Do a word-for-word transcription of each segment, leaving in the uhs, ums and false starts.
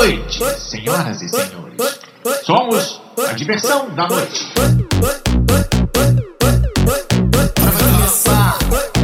noite, senhoras e senhores. Somos a diversão da noite. Pra começar,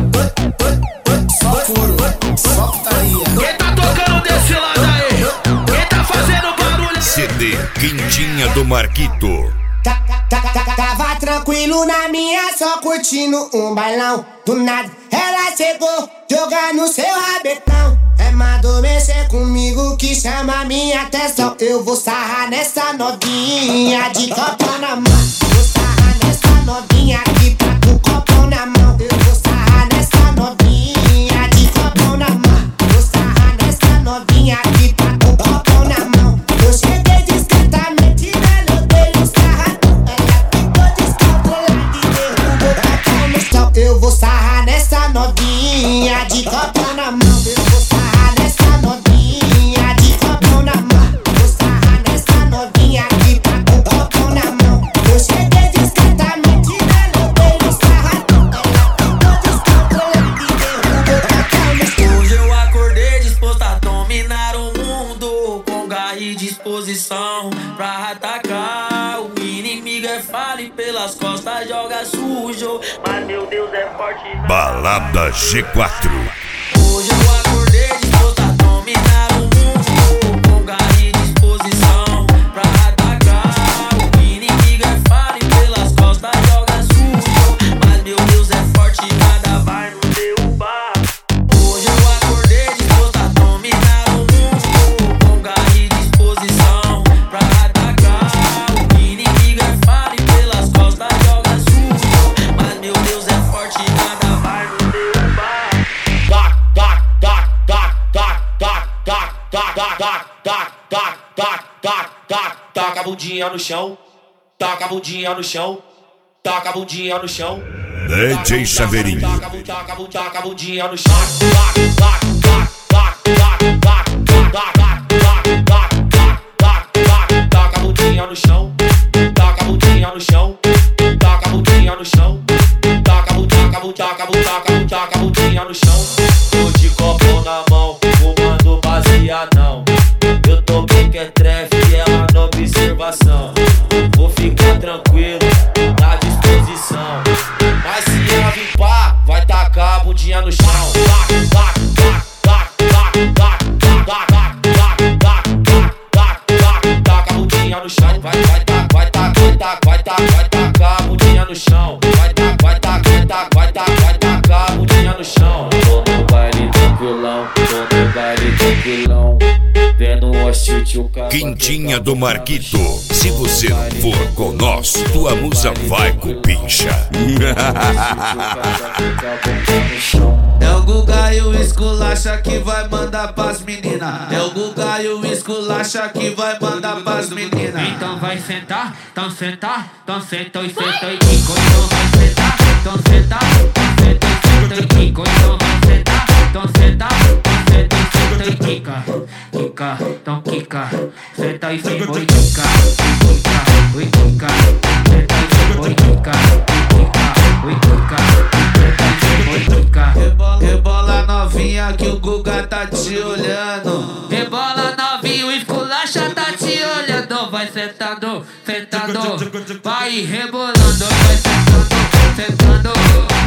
só couro, só putaria. Quem tá tocando desse lado aí? Quem tá fazendo barulho? C D Quentinha do Marquito. Tava tranquilo na minha, só curtindo um bailão. Do nada ela chegou, jogando seu rabetão. É mandou mexer comigo que chama minha atenção. Eu vou sarrar nessa novinha de copão na mão. Vou sarrar nessa novinha que tá com copão na mão. Eu vou sarrar nessa novinha de copão na mão. Vou sarrar nessa novinha que tá com copão na mão. Eu cheguei discretamente, ela dei um sarradão. Ela ficou descontrolada e derrubou o copão no chão. Eu vou sarrar nessa novinha de copão na mão. Eu vou sarrar nessa novinha de copão na mão. Vou sarrar nessa novinha que tá com copão na mão. Eu cheguei discretamente, ela dei um sarradão. Ela ficou descontrolada e derrubou o copão no chão. Hoje eu acordei disposto a dominar o mundo, com garra e disposição pra atacar. O inimigo é falho e pelas costas joga sujo, mas meu Deus é forte. Balada G quatro. Hoje eu acordei disposto a dominar o mundo, com garra e disposição pra atacar. O inimigo é falho e pelas costas joga sujo, mas meu Deus é forte e nada vai nos derrubar. Hoje eu acordei disposto a dominar o mundo, com garra e disposição pra atacar. O inimigo é falho e pelas costas joga sujo, mas meu Deus é forte e nada vai nos derrubar. Taca a bundinha no chão, taca a bundinha no chão, taca a bundinha no chão. D J Chaveirinho. Taca a bundinha no chão. Taca a bundinha no chão, taca a bundinha no chão, taca a bundinha no chão, taca a bundinha, taca a bundinha, taca a bundinha no chão. Tô de copo na mão, fumando baseadão. Eu tô bem que é trefe e ela na observação. Vou ficar tranquilo, na disposição. Mas se ela vir pá, vai tacar a bundinha no chão. Taca a bundinha no chão, vai, vai, tá, vai, tá, vai, tá, vai, tá, vai tacar a bundinha no chão. Vai, tá, vai, tá, vai, tá, vai, tá, vai tacar a bundinha no chão. Tô no baile tranquilão, tô no baile tranquilão. Vendo o hostil, o cara. Quentinha do Marquito. Se você não for com nós, tua musa vai com pincha. É o Guga e o esculacha que vai mandar pras meninas. É o Guga e o esculacha que vai mandar pras meninas. Então vai sentar, então sentar, então senta e senta e quico. Então vai sentar, então sentar, então senta e senta e quico. Então vai sentar, então sentar, então senta e senta e quica. Quica, então quica, senta e senta e quica. Quica, ui quica, senta e senta e quica. Quica, ui quica, senta e senta e quica. Rebola novinha que o Guga tá te olhando. Rebola novinho, o esculacha tá te olhando. Vai sentando, sentando, vai rebolando. Vai sentando, sentando.